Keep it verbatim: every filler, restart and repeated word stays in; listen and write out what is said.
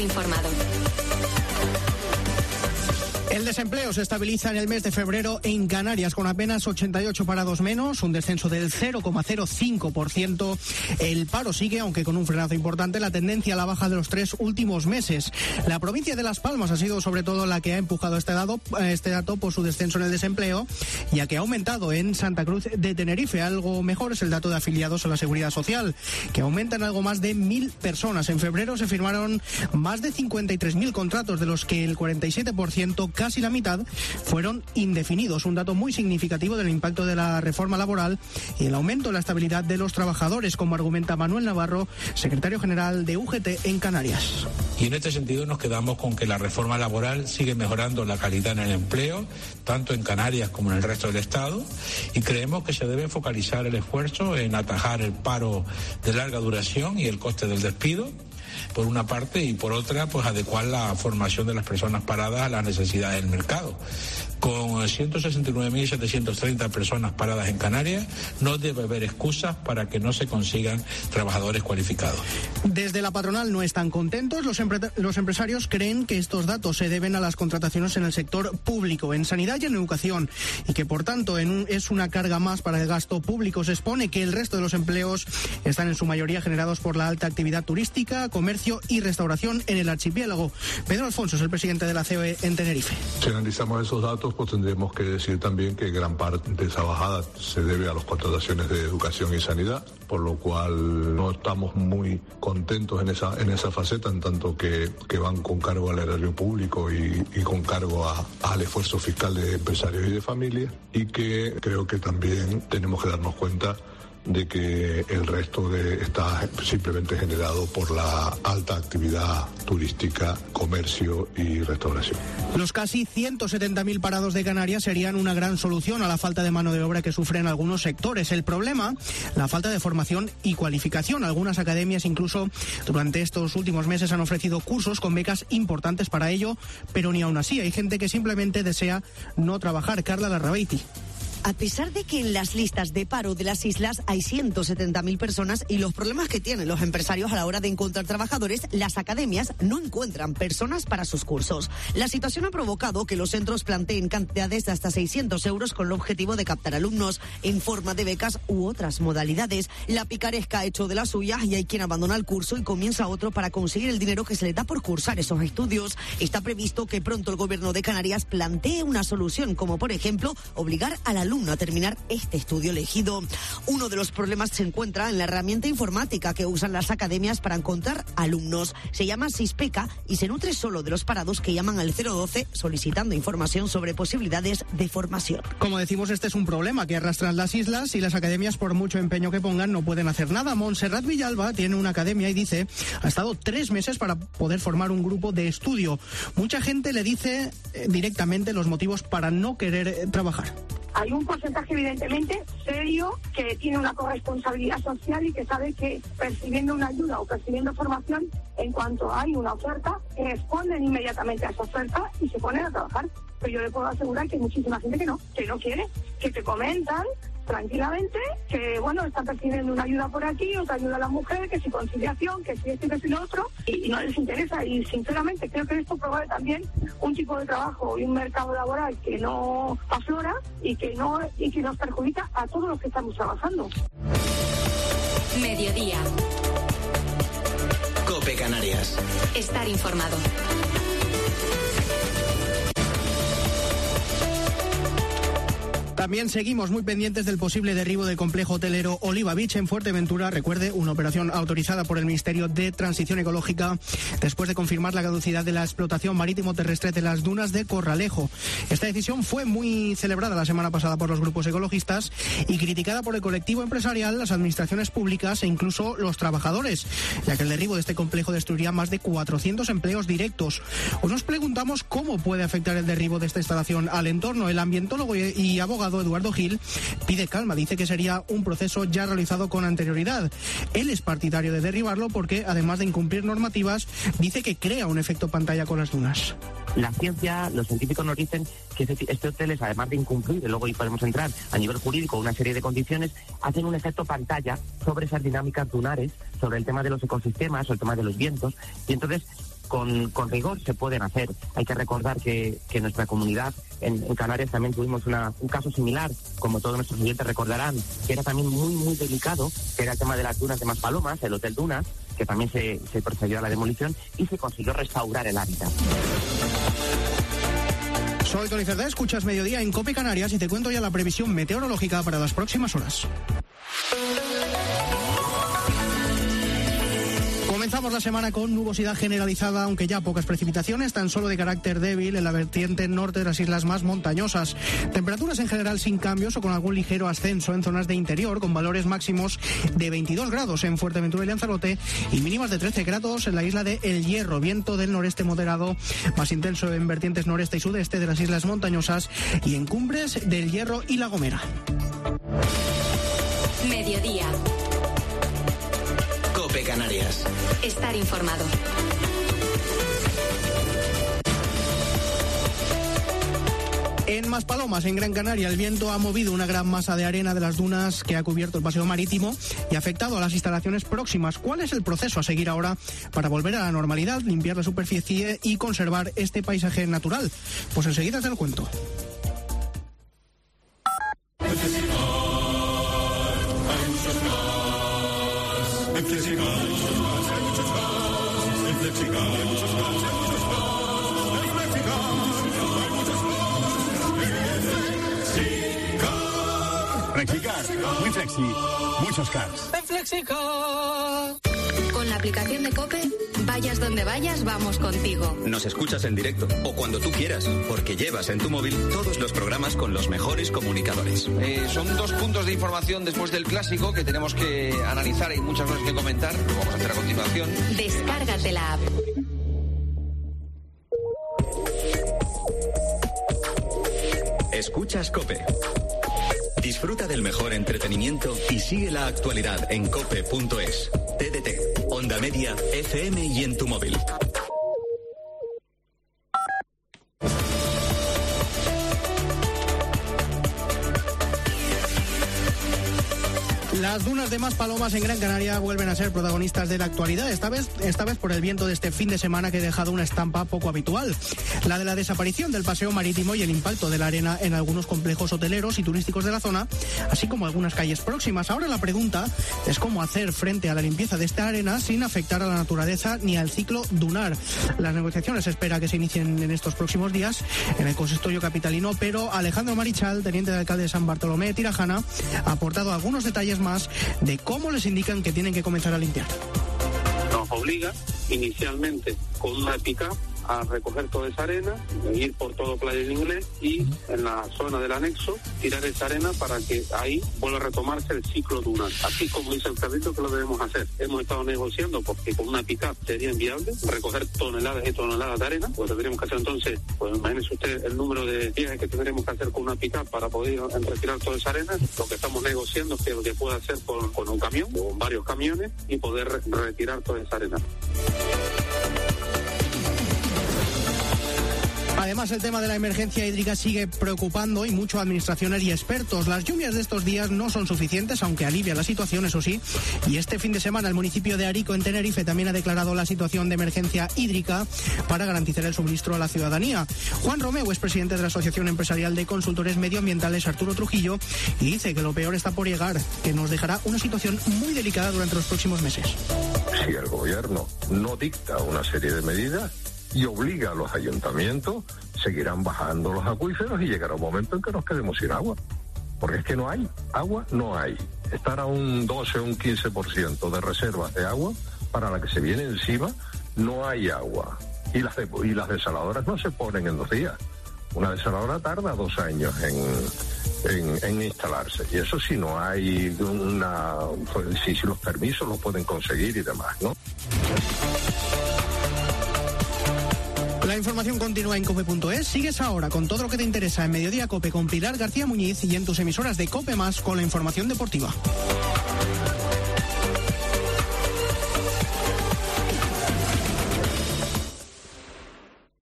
informado. El desempleo se estabiliza en el mes de febrero en Canarias con apenas ochenta y ocho parados menos, un descenso del cero coma cero cinco por ciento. El paro sigue, aunque con un frenazo importante, la tendencia a la baja de los tres últimos meses. La provincia de Las Palmas ha sido sobre todo la que ha empujado este dato, este dato por su descenso en el desempleo, ya que ha aumentado en Santa Cruz de Tenerife. Algo mejor es el dato de afiliados a la Seguridad Social, que aumentan algo más de mil personas. En febrero se firmaron más de cincuenta y tres mil contratos, de los que el cuarenta y siete por ciento, casi la mitad, fueron indefinidos, un dato muy significativo del impacto de la reforma laboral y el aumento de la estabilidad de los trabajadores, como argumenta Manuel Navarro, secretario general de U G T en Canarias. Y en este sentido nos quedamos con que la reforma laboral sigue mejorando la calidad en el empleo, tanto en Canarias como en el resto del Estado, y creemos que se debe focalizar el esfuerzo en atajar el paro de larga duración y el coste del despido, por una parte, y por otra, pues adecuar la formación de las personas paradas a las necesidades del mercado. Con ciento sesenta y nueve mil setecientas treinta personas paradas en Canarias, no debe haber excusas para que no se consigan trabajadores cualificados. Desde la patronal no están contentos. Los, empre- los empresarios creen que estos datos se deben a las contrataciones en el sector público, en sanidad y en educación, y que por tanto en un, es una carga más para el gasto público. Se expone que el resto de los empleos están en su mayoría generados por la alta actividad turística, comercio y restauración en el archipiélago. Pedro Alfonso es el presidente de la C O E en Tenerife. Si analizamos esos datos, pues tendremos que decir también que gran parte de esa bajada se debe a las contrataciones de educación y sanidad, por lo cual no estamos muy contentos en esa en esa faceta, en tanto que, que van con cargo al erario público y, y con cargo a, al esfuerzo fiscal de empresarios y de familias, y que creo que también tenemos que darnos cuenta de que el resto de está simplemente generado por la alta actividad turística, comercio y restauración. Los casi ciento setenta mil parados de Canarias serían una gran solución a la falta de mano de obra que sufren algunos sectores. El problema, la falta de formación y cualificación. Algunas academias incluso durante estos últimos meses han ofrecido cursos con becas importantes para ello, pero ni aún así hay gente que simplemente desea no trabajar. Carla Larrabeiti. A pesar de que en las listas de paro de las islas hay ciento setenta mil personas y los problemas que tienen los empresarios a la hora de encontrar trabajadores, las academias no encuentran personas para sus cursos. La situación ha provocado que los centros planteen cantidades de hasta seiscientos euros con el objetivo de captar alumnos en forma de becas u otras modalidades. La picaresca ha hecho de las suyas y hay quien abandona el curso y comienza otro para conseguir el dinero que se le da por cursar esos estudios. Está previsto que pronto el gobierno de Canarias plantee una solución, como por ejemplo obligar al alumno a terminar este estudio elegido. Uno de los problemas se encuentra en la herramienta informática que usan las academias para encontrar alumnos. Se llama SISPECA y se nutre solo de los parados que llaman al cero doce solicitando información sobre posibilidades de formación. Como decimos, este es un problema que arrastran las islas y las academias, por mucho empeño que pongan, no pueden hacer nada. Montserrat Villalba tiene una academia y dice, ha estado tres meses para poder formar un grupo de estudio. Mucha gente le dice eh, directamente los motivos para no querer eh, trabajar. Hay un porcentaje evidentemente serio que tiene una corresponsabilidad social y que sabe que percibiendo una ayuda o percibiendo formación, en cuanto hay una oferta, responden inmediatamente a esa oferta y se ponen a trabajar. Pero yo le puedo asegurar que hay muchísima gente que no, que no quiere, que te comentan tranquilamente que, bueno, están percibiendo una ayuda por aquí, otra ayuda a la mujer, que si conciliación, que si esto y que si lo otro, y, y no les interesa. Y sinceramente creo que esto promueve también un tipo de trabajo y un mercado laboral que no aflora y que no y que nos perjudica a todos los que estamos trabajando. Mediodía. COPE Canarias. Estar informado. También seguimos muy pendientes del posible derribo del complejo hotelero Oliva Beach en Fuerteventura. Recuerde, una operación autorizada por el Ministerio de Transición Ecológica después de confirmar la caducidad de la explotación marítimo-terrestre de las dunas de Corralejo. Esta decisión fue muy celebrada la semana pasada por los grupos ecologistas y criticada por el colectivo empresarial, las administraciones públicas e incluso los trabajadores, ya que el derribo de este complejo destruiría más de cuatrocientos empleos directos. Hoy nos preguntamos cómo puede afectar el derribo de esta instalación al entorno. El ambientólogo y abogado Eduardo Gil pide calma, dice que sería un proceso ya realizado con anterioridad. Él es partidario de derribarlo porque, además de incumplir normativas, dice que crea un efecto pantalla con las dunas. La ciencia, los científicos nos dicen que este hotel es, además de incumplir, y luego ahí podemos entrar a nivel jurídico una serie de condiciones, hacen un efecto pantalla sobre esas dinámicas dunares, sobre el tema de los ecosistemas, sobre el tema de los vientos, y entonces con, con rigor se pueden hacer. Hay que recordar que, que en nuestra comunidad, en, en Canarias, también tuvimos una, un caso similar, como todos nuestros oyentes recordarán, que era también muy, muy delicado, que era el tema de las dunas de Maspalomas, el Hotel Dunas, que también se, se procedió a la demolición y se consiguió restaurar el hábitat. Soy Tony Cerdá, escuchas Mediodía en COPE Canarias y te cuento ya la previsión meteorológica para las próximas horas. Comenzamos la semana con nubosidad generalizada, aunque ya pocas precipitaciones, tan solo de carácter débil en la vertiente norte de las islas más montañosas. Temperaturas en general sin cambios o con algún ligero ascenso en zonas de interior, con valores máximos de veintidós grados en Fuerteventura y Lanzarote y mínimas de trece grados en la isla de El Hierro. Viento del noreste moderado, más intenso en vertientes noreste y sudeste de las islas montañosas y en cumbres del Hierro y La Gomera. Mediodía. COPE Canarias. Estar informado. En Maspalomas, en Gran Canaria, el viento ha movido una gran masa de arena de las dunas que ha cubierto el paseo marítimo y ha afectado a las instalaciones próximas. ¿Cuál es el proceso a seguir ahora para volver a la normalidad, limpiar la superficie y conservar este paisaje natural? Pues enseguida te lo cuento. Flexicar, muy flexi, muchos cars. Flexicar. Con la aplicación de COPE, vayas donde vayas, vamos contigo. Nos escuchas en directo o cuando tú quieras, porque llevas en tu móvil todos los programas con los mejores comunicadores. Eh, son dos puntos de información después del clásico que tenemos que analizar y muchas cosas que comentar. Lo vamos a hacer a continuación. Descárgate la app. Escuchas COPE. Disfruta del mejor entretenimiento y sigue la actualidad en cope punto es. T D T, Onda Media, F M y en tu móvil. Las dunas de Maspalomas en Gran Canaria vuelven a ser protagonistas de la actualidad, esta vez, esta vez por el viento de este fin de semana que ha dejado una estampa poco habitual. La de la desaparición del paseo marítimo y el impacto de la arena en algunos complejos hoteleros y turísticos de la zona, así como algunas calles próximas. Ahora la pregunta es cómo hacer frente a la limpieza de esta arena sin afectar a la naturaleza ni al ciclo dunar. Las negociaciones se espera que se inicien en estos próximos días en el consistorio capitalino, pero Alejandro Marichal, teniente de alcalde de San Bartolomé de Tirajana, ha aportado algunos detalles más de cómo les indican que tienen que comenzar a limpiar. Nos obliga inicialmente con una pick-up a recoger toda esa arena, ir por todo Playa del Inglés y en la zona del anexo tirar esa arena para que ahí vuelva a retomarse el ciclo dunar. Así como dice el carrito que lo debemos hacer. Hemos estado negociando porque con una pick-up sería inviable recoger toneladas y toneladas de arena, pues tendríamos que hacer entonces, pues imagínese usted el número de viajes que tendremos que hacer con una pick-up para poder retirar toda esa arena. Lo que estamos negociando es que lo que pueda hacer con, con un camión o con varios camiones y poder re- retirar toda esa arena. Además, el tema de la emergencia hídrica sigue preocupando y mucho a administraciones y expertos. Las lluvias de estos días no son suficientes, aunque alivia la situación, eso sí. Y este fin de semana el municipio de Arico, en Tenerife, también ha declarado la situación de emergencia hídrica para garantizar el suministro a la ciudadanía. Juan Romeu es presidente de la Asociación Empresarial de Consultores Medioambientales Arturo Trujillo y dice que lo peor está por llegar, que nos dejará una situación muy delicada durante los próximos meses. Si el gobierno no dicta una serie de medidas y obliga a los ayuntamientos, seguirán bajando los acuíferos y llegará un momento en que nos quedemos sin agua. Porque es que no hay, agua no hay. Estar a un doce o un quince por ciento de reservas de agua, para la que se viene encima, no hay agua. Y las, de, y las desaladoras no se ponen en dos días. Una desaladora tarda dos años en, en, en instalarse. Y eso si no hay una... Si, si los permisos los pueden conseguir y demás, ¿no? La información continúa en cope punto es. Sigues ahora con todo lo que te interesa en Mediodía COPE con Pilar García Muñiz y en tus emisoras de COPE Más con la información deportiva.